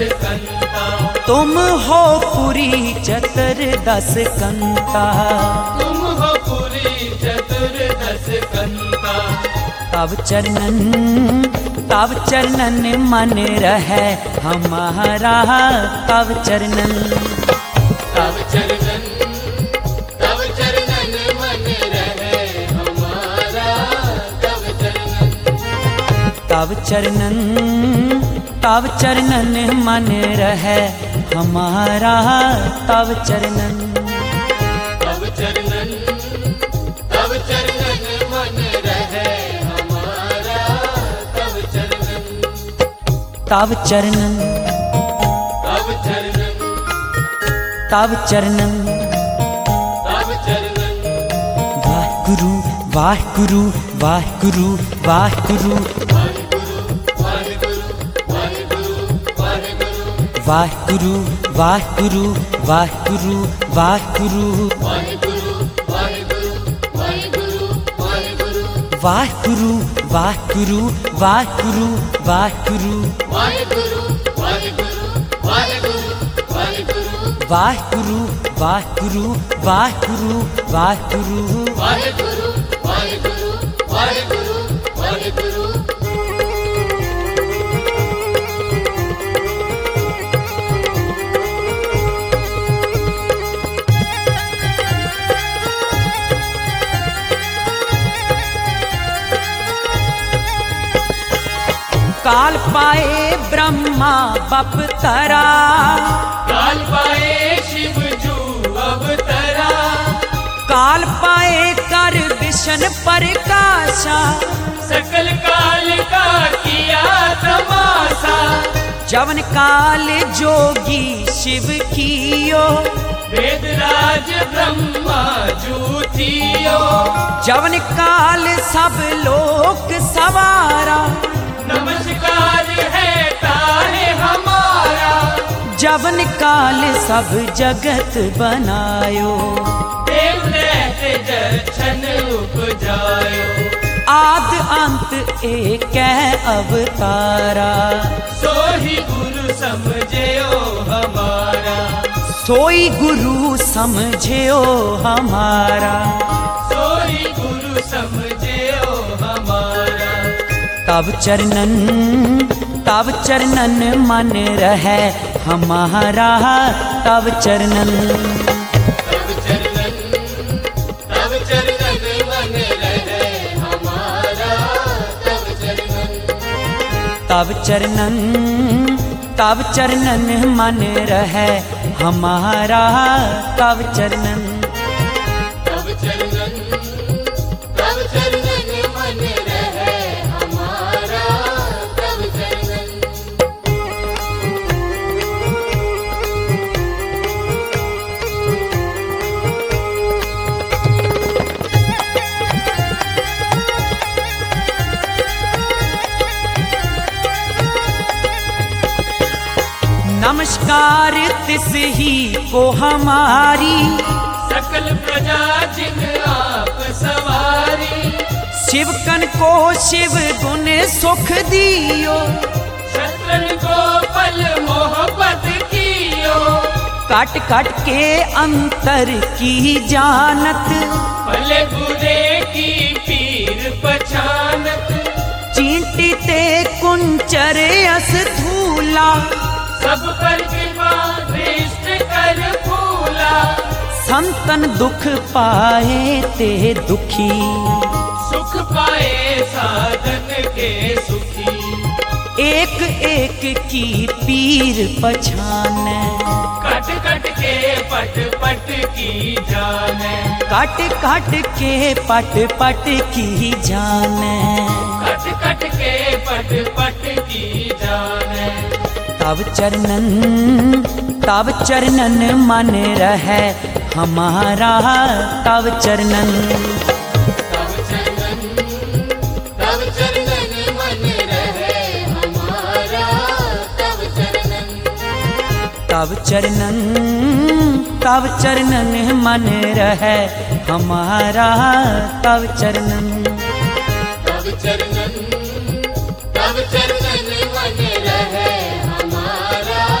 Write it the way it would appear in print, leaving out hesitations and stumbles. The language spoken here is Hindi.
कंता, तुम हो पुरी चतुर्दश कंता। तुम हो पुरी चतुर्दश कंता। तब चरणन मन रहे हमारा, तब चरणन। तब चरणन मन रहे हमारा, तब चरणन। तब चरणन मन रहे हमारा, तब चरणन। तब चरणन मन रहे हमारा, तब चरणन। तब चरणन तब चरणन तब चरणन। तब चरणन। वाहिगुरु वाहिगुरु वाहिगुरु वाहिगुरु वाहिगुरु वाहिगुरु वाहिगुरु वाहिगुरु वाहिगुरु वाहिगुरु वाहिगुरु वाहिगुरु वाहिगुरु वाहिगुरु वाहिगुरु वाहिगुरु वाहिगुरु काल पाए ब्रह्मा बपतरा, काल पाए शिव जू अवतरा। काल पाए कर विष्णु प्रकाशा, सकल काल का किया तमाशा। जवन काल जोगी शिव कियो, वेदराज ब्रह्मा जूथियो। जवन काल सब लोक सवारा, नमस्कार है तारे हमारा। जवन काल सब जगत बनायो, देव रहते जछन उपजायो। आद अंत एक अवतारा, सोही गुरु समझियो हमारा। सोई गुरु समझियो हमारा। सोही गुरु समझियो हमारा। तब चरणन मन रहे हमारा, तब चरणन। तब चरणन मन रहे हमारा, तब चरणन। तब चरणन मन रहे हमारा, तब चरणन। तब चरणन मन रहे हमारा, तब चरणन। नमस्कार तिस ही को हमारी, सकल प्रजा जिन आप सवारी। शिवकन को शिव गुण सुख दियो, शत्रन को पल मोहब्बत कियो। काट काट के अंतर की जानत, भले बुरे की पीर पहचानत। चींटी ते कुंचर अस धूला, सब पर कृपा दृष्ट कर फूला। संतन दुख पाए ते दुखी, सुख पाए साधन के सुखी। एक एक की पीर पछाने, कट कट के पट पट की जाने। काट काट के पट पट की जाने। कट कट के पट पट की जाने। तब चरणन मन रहे हमारा, तब चरणन। तब चरणन मन रहे हमारा, तब चरणन। तब चरणन मन रहे हमारा, तब चरणन। तब चरणन मन रहे हमारा,